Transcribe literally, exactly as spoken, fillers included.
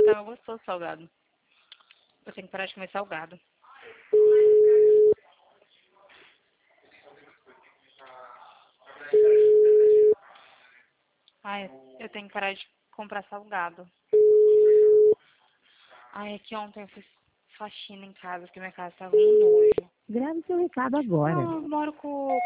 tava gostoso salgado. Eu tenho que parar de comer salgado. Ai, eu tenho que parar de comprar salgado. Ai, é que ontem eu fiz faxina em casa, porque minha casa tava um nojo. Grave seu recado agora. Não, eu moro com